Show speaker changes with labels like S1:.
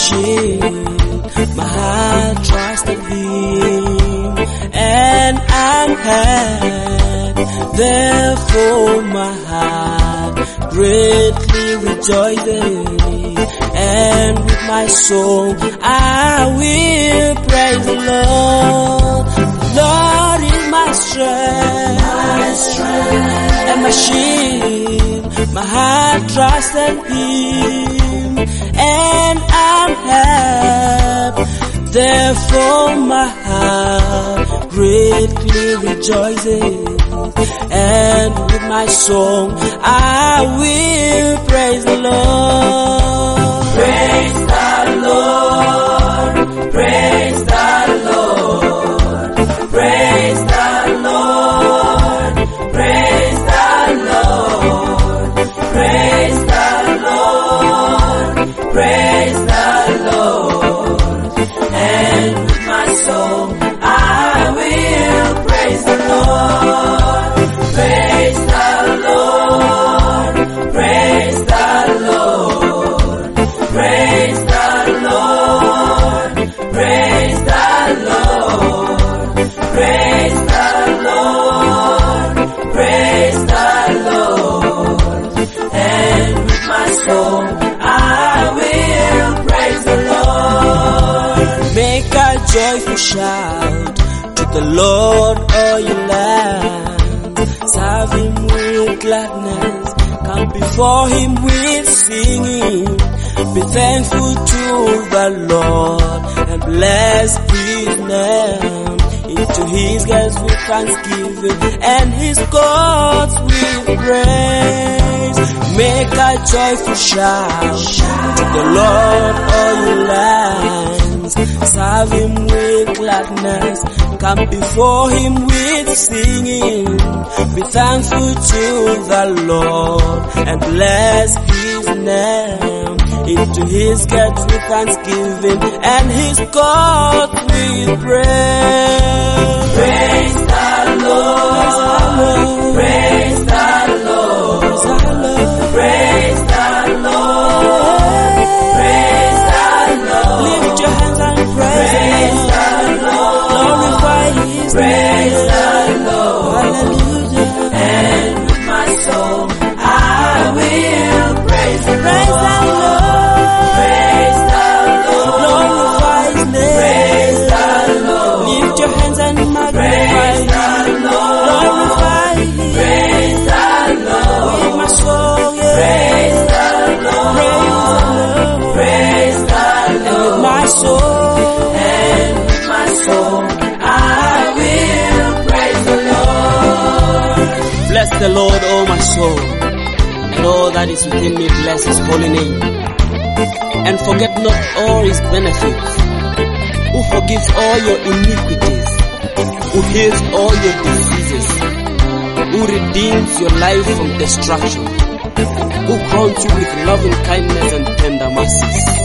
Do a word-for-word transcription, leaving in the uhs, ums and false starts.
S1: shield, my heart trusted Him, and I'm happy. Therefore my heart greatly rejoices, and with my song I will praise the Lord. The Lord is my strength, my strength, and my shield, my heart trusted Him, and I'm happy. Therefore my heart greatly rejoices, and with my song I will praise the Lord. Praise the Lord, praise the Lord, praise the Lord, praise the Lord, praise the Lord, praise the Lord, and with my song I will praise the Lord. Praise the Lord, praise the Lord, praise the Lord, praise the Lord, praise the Lord, praise the Lord, and with my soul I will praise the Lord. Make a joyful shout to the Lord, all you land. Serve Him with gladness, come before Him with singing. Be thankful to the Lord and bless His name. Into His gates with thanksgiving and His courts with praise. Make a joyful shout to the Lord, all you lands. Serve Him with gladness, come before Him with singing. Be thankful to the Lord and bless His name. Into His gates with thanksgiving and His courts with praise. Praise the Lord, praise the Lord, praise the Lord, praise the Lord. Lift your hands and praise the Lord. Glorify His name. Praise the Lord. Hallelujah. And with my soul I will praise the Lord. Praise the Lord. Glorify His name. Praise the Lord. Lift your hands and magnify Him. Glorify Him. Praise the Lord. With my soul, yeah. Praise the Lord. Praise the Lord. And with my soul, and with my soul, I will praise the Lord. Bless the Lord, oh my soul, and all that is within me, bless His holy name. And forget not all His benefits, who forgives all your iniquities, who heals all your diseases, who redeems your life from destruction, who crowns you with loving kindness and tender mercies.